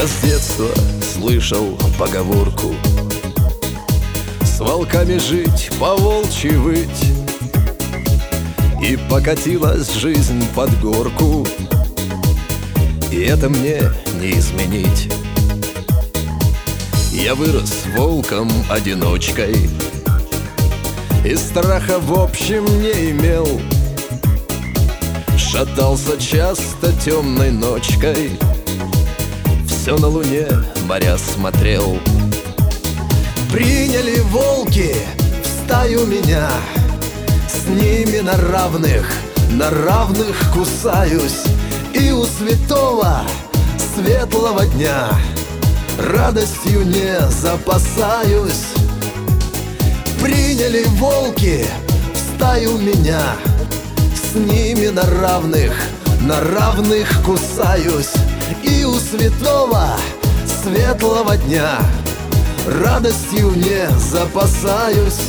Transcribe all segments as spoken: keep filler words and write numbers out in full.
с детства слышал поговорку: с волками жить, по-волчьи выть. И покатилась жизнь под горку, и это мне не изменить. Я вырос волком-одиночкой и страха в общем не имел. Шатался часто темной ночкой, все на луне моря смотрел. Приняли волки в стаю меня, с ними на равных, на равных кусаюсь. И у святого светлого дня радостью не запасаюсь. Приняли волки в стаю меня, с ними на равных, на равных кусаюсь. И у святого светлого дня радостью не запасаюсь.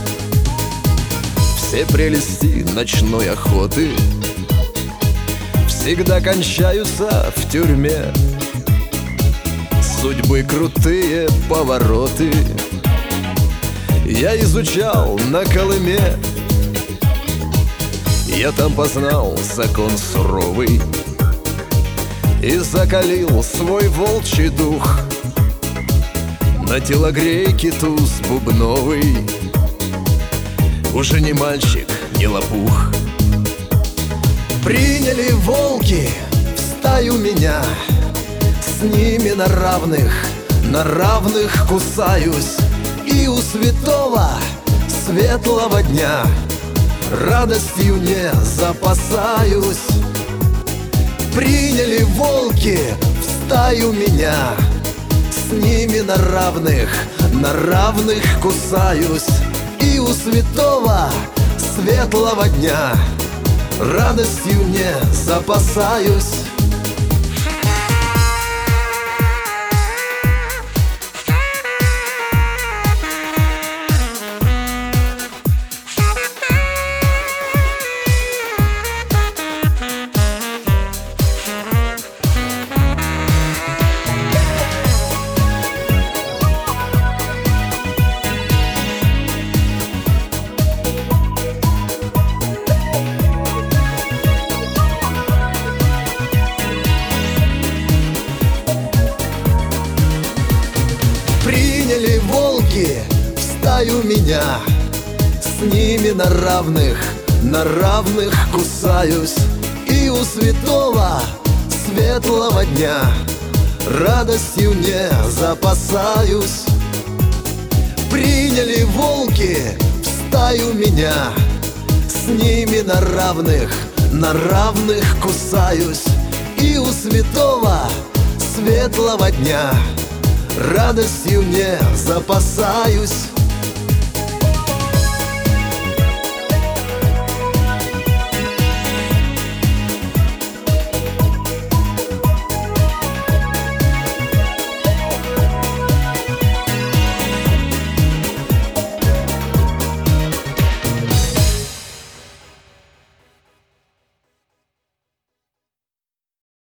Все прелести ночной охоты всегда кончаются в тюрьме. Судьбы крутые повороты я изучал на Колыме. Я там познал закон суровый и закалил свой волчий дух. На телогрейке туз бубновый уже не мальчик, не лопух. Приняли волки в стаю меня, с ними на равных, на равных кусаюсь. И у святого светлого дня радостью не запасаюсь. Приняли волки в стаю меня, с ними на равных, на равных кусаюсь. И у святого светлого дня радостью не запасаюсь. Приняли волки в стаю меня, с ними на равных, на равных кусаюсь. И у святого светлого дня радостью не запасаюсь. Приняли волки в стаю меня, с ними на равных, на равных кусаюсь. И у святого светлого дня радостью не запасаюсь.